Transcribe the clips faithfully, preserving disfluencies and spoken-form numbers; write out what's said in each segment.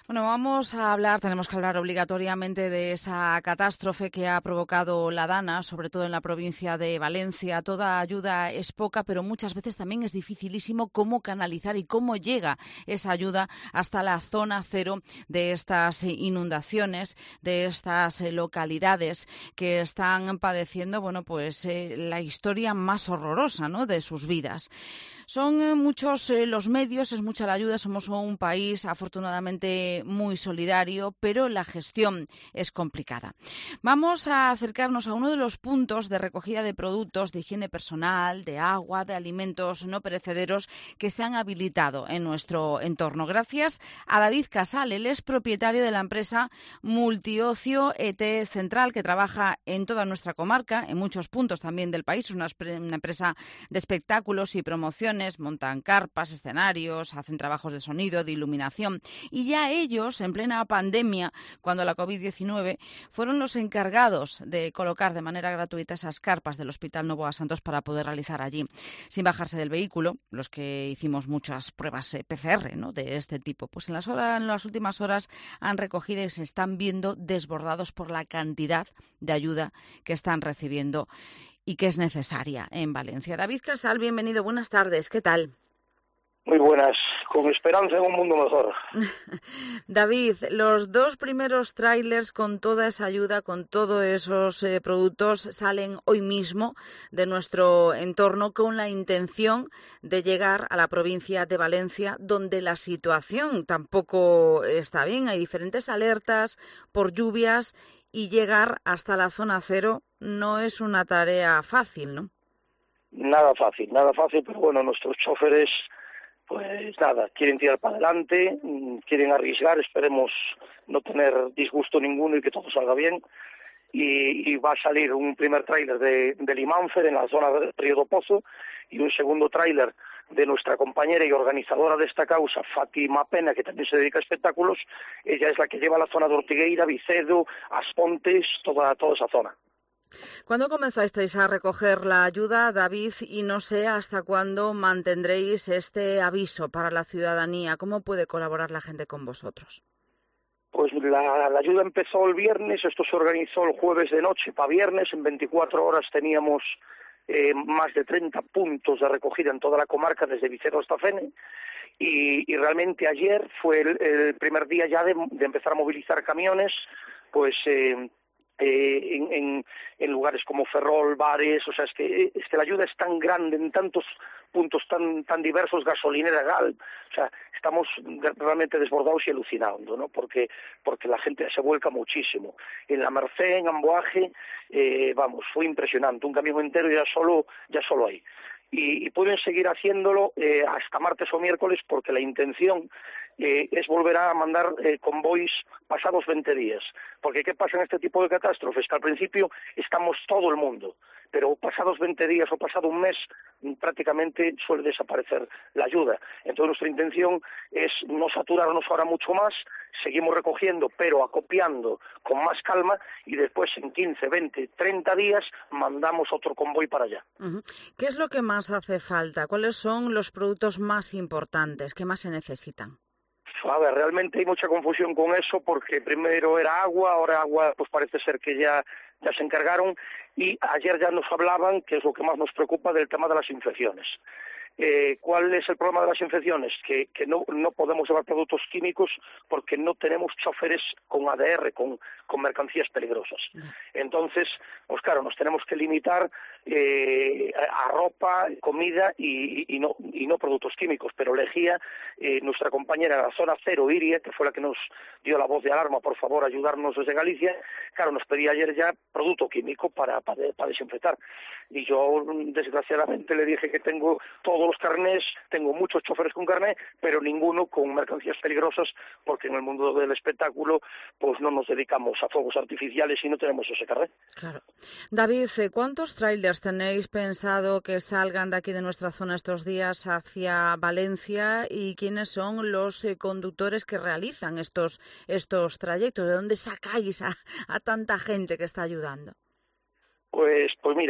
Bueno, vamos a hablar, tenemos que hablar obligatoriamente de esa catástrofe que ha provocado la Dana, sobre todo en la provincia de Valencia. Toda ayuda es poca, pero muchas veces también es dificilísimo cómo canalizar y cómo llega esa ayuda hasta la zona cero de estas inundaciones, de estas localidades que están padeciendo, bueno, pues eh, la historia más horrorosa, ¿no?, de sus vidas. Son eh, muchos eh, los medios, es mucha la ayuda, somos un país afortunadamente muy solidario, pero la gestión es complicada. Vamos a acercarnos a uno de los puntos de recogida de productos de higiene personal, de agua, de alimentos no perecederos que se han habilitado en nuestro entorno. Gracias a David Casal, él es propietario de la empresa Multiocio E T Central, que trabaja en toda nuestra comarca, en muchos puntos también del país. Es una, una empresa de espectáculos y promociones, montan carpas, escenarios, hacen trabajos de sonido, de iluminación, y ya ellos, en plena pandemia, cuando la covid diecinueve, fueron los encargados de colocar de manera gratuita esas carpas del Hospital Novoa Santos para poder realizar allí, sin bajarse del vehículo, los que hicimos muchas pruebas eh, P C R, ¿no?, de este tipo. Pues en las, horas, en las últimas horas han recogido y se están viendo desbordados por la cantidad de ayuda que están recibiendo y que es necesaria en Valencia. David Casal, bienvenido, buenas tardes, ¿qué tal? Muy buenas, con esperanza en un mundo mejor. David, los dos primeros tráilers con toda esa ayuda, con todos esos eh, productos, salen hoy mismo de nuestro entorno con la intención de llegar a la provincia de Valencia, donde la situación tampoco está bien. Hay diferentes alertas por lluvias y llegar hasta la zona cero no es una tarea fácil, ¿no? Nada fácil, nada fácil, pero bueno, nuestros choferes, pues nada, quieren tirar para adelante, quieren arriesgar, esperemos no tener disgusto ninguno y que todo salga bien. Y, y va a salir un primer tráiler de, de Limanfer en la zona del Río do Pozo y un segundo tráiler de nuestra compañera y organizadora de esta causa, Fátima Pena, que también se dedica a espectáculos. Ella es la que lleva la zona de Ortigueira, Vicedo, As Pontes, toda, toda esa zona. ¿Cuándo comenzasteis a recoger la ayuda, David? Y no sé hasta cuándo mantendréis este aviso para la ciudadanía. ¿Cómo puede colaborar la gente con vosotros? Pues la, la ayuda empezó el viernes, esto se organizó el jueves de noche para viernes. En veinticuatro horas teníamos eh, más de treinta puntos de recogida en toda la comarca, desde Vicedo hasta Fene. Y, y realmente ayer fue el, el primer día ya de, de empezar a movilizar camiones, pues... Eh, Eh, en, en, en lugares como Ferrol, Bares. O sea, es que, es que la ayuda es tan grande en tantos puntos tan tan diversos, gasolinera, Gal, o sea, estamos realmente desbordados y alucinando, ¿no? Porque porque la gente se vuelca muchísimo. En la Merced, en Amboaje, eh, vamos, fue impresionante, un camión entero ya solo ya solo ahí. Y, y pueden seguir haciéndolo eh, hasta martes o miércoles, porque la intención eh, es volver a mandar eh, convoys pasados veinte días. Porque ¿qué pasa en este tipo de catástrofes? Que al principio estamos todo el mundo, pero pasados veinte días o pasado un mes prácticamente suele desaparecer la ayuda. Entonces nuestra intención es no saturarnos ahora mucho más, seguimos recogiendo pero acopiando con más calma y después en quince, veinte, treinta días mandamos otro convoy para allá. Uh-huh. ¿Qué es lo que más hace falta? ¿Cuáles son los productos más importantes? ¿Qué más se necesitan? A ver, realmente hay mucha confusión con eso, porque primero era agua, ahora agua pues parece ser que ya, ya se encargaron, y ayer ya nos hablaban, que es lo que más nos preocupa, del tema de las infecciones. Eh, ¿Cuál es el problema de las infecciones? Que, que no, no podemos llevar productos químicos porque no tenemos choferes con A D R, con, con mercancías peligrosas. Entonces, pues claro, nos tenemos que limitar eh, a ropa, comida y, y, y, no, y no productos químicos. Pero Lejía, eh, nuestra compañera de la zona cero, Iria, que fue la que nos dio la voz de alarma, por favor, ayudarnos desde Galicia, claro, nos pedía ayer ya producto químico para, para, para desinfectar. Y yo, desgraciadamente, le dije que tengo todo los carnés, tengo muchos choferes con carné, pero ninguno con mercancías peligrosas, porque en el mundo del espectáculo pues no nos dedicamos a fuegos artificiales y no tenemos ese carné. Claro. David, ¿cuántos trailers tenéis pensado que salgan de aquí de nuestra zona estos días hacia Valencia y quiénes son los eh, conductores que realizan estos, estos trayectos? ¿De dónde sacáis a, a tanta gente que está ayudando? Pues, pues mira,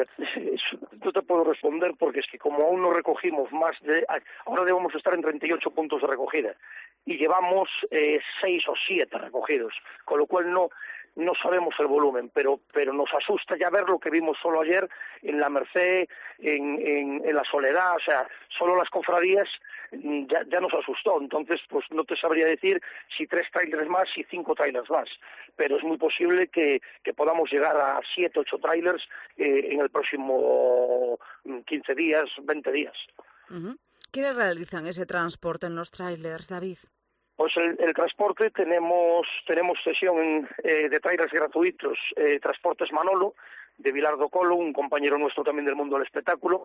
no te puedo responder porque es que como aún no recogimos más de... Ahora debemos estar en treinta y ocho puntos de recogida y llevamos eh, seis o siete recogidos, con lo cual no no sabemos el volumen, pero pero nos asusta ya ver lo que vimos solo ayer en la Merced, en, en, en la Soledad, o sea, solo las cofradías ya, ya nos asustó. Entonces, pues no te sabría decir si tres trailers más, si cinco trailers más, pero es muy posible que, que podamos llegar a siete, ocho trailers eh, en el próximo quince días, veinte días. Uh-huh. ¿Quiénes realizan ese transporte en los trailers, David? Pues el, el transporte, tenemos tenemos sesión eh, de trailers gratuitos, eh, Transportes Manolo, de Vilardo Colo, un compañero nuestro también del mundo del espectáculo,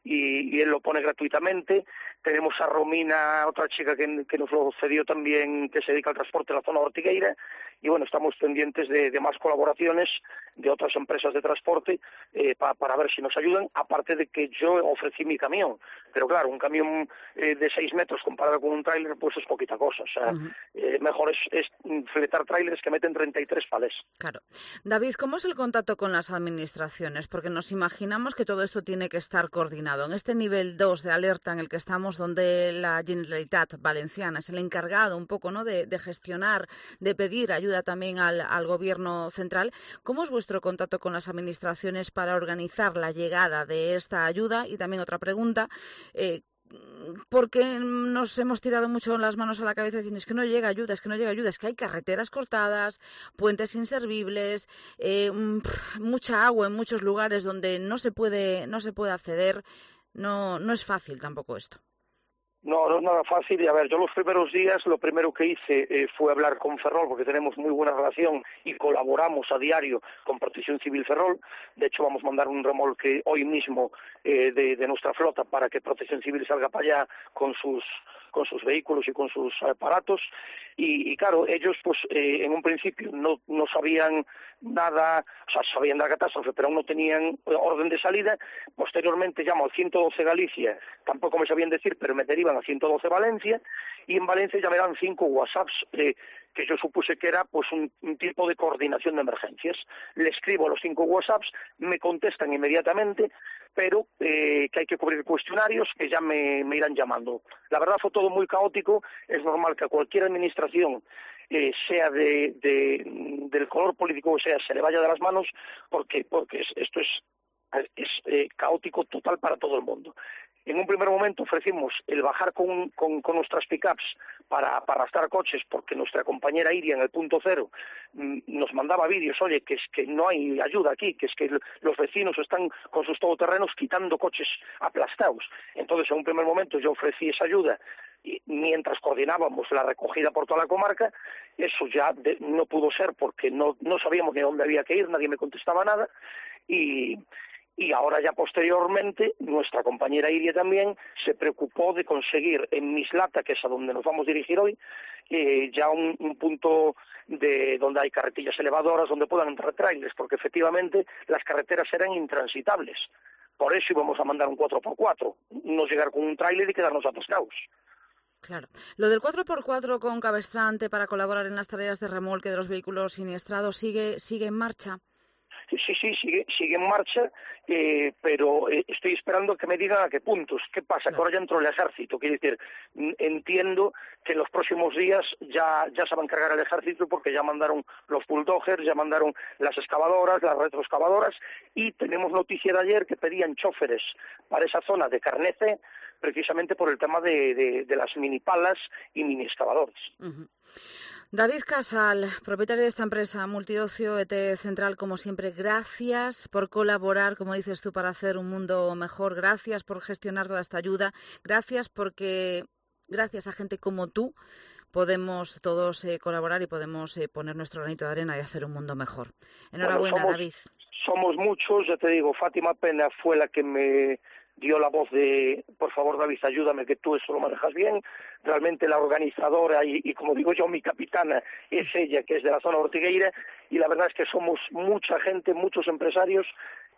y, y él lo pone gratuitamente. Tenemos a Romina, otra chica que, que nos lo cedió también, que se dedica al transporte en la zona de Ortigueira, y bueno, estamos pendientes de, de más colaboraciones de otras empresas de transporte eh, pa, para ver si nos ayudan, aparte de que yo ofrecí mi camión, pero claro, un camión eh, de seis metros comparado con un tráiler, pues es poquita cosa, o sea, uh-huh. eh, mejor es, es fletar tráilers que meten treinta y tres palés. Claro. David, ¿cómo es el contacto con las administraciones? Porque nos imaginamos que todo esto tiene que estar coordinado. En este nivel dos de alerta en el que estamos, donde la Generalitat Valenciana es el encargado un poco, ¿no?, de, de gestionar, de pedir ayuda también al, al gobierno central, ¿cómo es vuestro contacto con las administraciones para organizar la llegada de esta ayuda? Y también otra pregunta, eh, porque nos hemos tirado mucho las manos a la cabeza diciendo es que no llega ayuda, es que no llega ayuda, es que hay carreteras cortadas, puentes inservibles, eh, mucha agua en muchos lugares donde no se puede, no se puede acceder. No, no es fácil tampoco esto. No, no es nada fácil. Y a ver, yo los primeros días lo primero que hice eh, fue hablar con Ferrol, porque tenemos muy buena relación y colaboramos a diario con Protección Civil Ferrol. De hecho, vamos a mandar un remolque hoy mismo eh, de, de nuestra flota para que Protección Civil salga para allá con sus con sus vehículos y con sus aparatos. Y, y claro, ellos pues eh, en un principio no, no sabían nada, o sea, sabían de la catástrofe, pero aún no tenían orden de salida. Posteriormente llamo al ciento doce Galicia, tampoco me sabían decir, pero me derivan a ciento doce Valencia, y en Valencia ya me dan cinco WhatsApps eh, que yo supuse que era pues un, un tipo de coordinación de emergencias. Le escribo a los cinco WhatsApps, me contestan inmediatamente, pero eh, que hay que cubrir cuestionarios que ya me, me irán llamando. La verdad fue todo muy caótico. Es normal que a cualquier administración, eh, sea de, de, del color político que sea, se le vaya de las manos, porque, porque esto es, es eh, caótico total para todo el mundo. En un primer momento ofrecimos el bajar con, con, con nuestras pick-ups para, para arrastrar coches, porque nuestra compañera Iria en el punto cero mmm, nos mandaba vídeos, oye, que es que no hay ayuda aquí, que es que los vecinos están con sus todoterrenos quitando coches aplastados. Entonces, en un primer momento yo ofrecí esa ayuda, y mientras coordinábamos la recogida por toda la comarca. Eso ya de, no pudo ser porque no, no sabíamos ni dónde había que ir, nadie me contestaba nada, y... Y ahora ya posteriormente, nuestra compañera Iria también se preocupó de conseguir en Mislata, que es a donde nos vamos a dirigir hoy, eh, ya un, un punto de donde hay carretillas elevadoras, donde puedan entrar trailers, porque efectivamente las carreteras eran intransitables. Por eso íbamos a mandar un cuatro por cuatro, no llegar con un trailer y quedarnos atascados. Claro. Lo del cuatro por cuatro con cabestrante para colaborar en las tareas de remolque de los vehículos siniestrados, ¿sigue, sigue en marcha? Sí, sí, sigue, sigue en marcha, eh, pero eh, estoy esperando que me digan a qué puntos. ¿Qué pasa? Que ahora ya entró el ejército. Quiere decir, entiendo que en los próximos días ya, ya se va a encargar el ejército, porque ya mandaron los bulldozers, ya mandaron las excavadoras, las retroexcavadoras, y tenemos noticia de ayer que pedían choferes para esa zona de Carnece, precisamente por el tema de, de, de las mini palas y mini excavadores. Uh-huh. David Casal, propietario de esta empresa Multiocio E T Central, como siempre, gracias por colaborar, como dices tú, para hacer un mundo mejor. Gracias por gestionar toda esta ayuda. Gracias porque, gracias a gente como tú, podemos todos eh, colaborar y podemos eh, poner nuestro granito de arena y hacer un mundo mejor. Enhorabuena, bueno, somos, David. Somos muchos, ya te digo, Fátima Pena fue la que me dio la voz de, por favor, David, ayúdame, que tú eso lo manejas bien. Realmente la organizadora y, y, como digo yo, mi capitana es ella, que es de la zona de Ortigueira, y la verdad es que somos mucha gente, muchos empresarios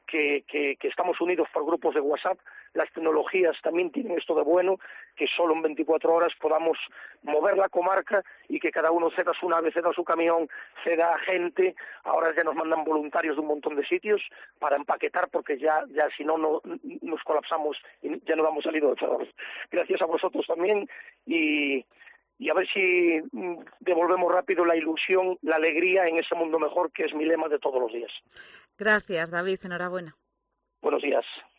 que, que, que estamos unidos por grupos de WhatsApp. Las tecnologías también tienen esto de bueno, que solo en veinticuatro horas podamos mover la comarca y que cada uno ceda su nave, ceda su camión, ceda gente. Ahora ya nos mandan voluntarios de un montón de sitios para empaquetar, porque ya ya si no, no nos colapsamos y ya no damos salido de todos. Gracias a vosotros también, y, y a ver si devolvemos rápido la ilusión, la alegría en ese mundo mejor, que es mi lema de todos los días. Gracias, David. Enhorabuena. Buenos días.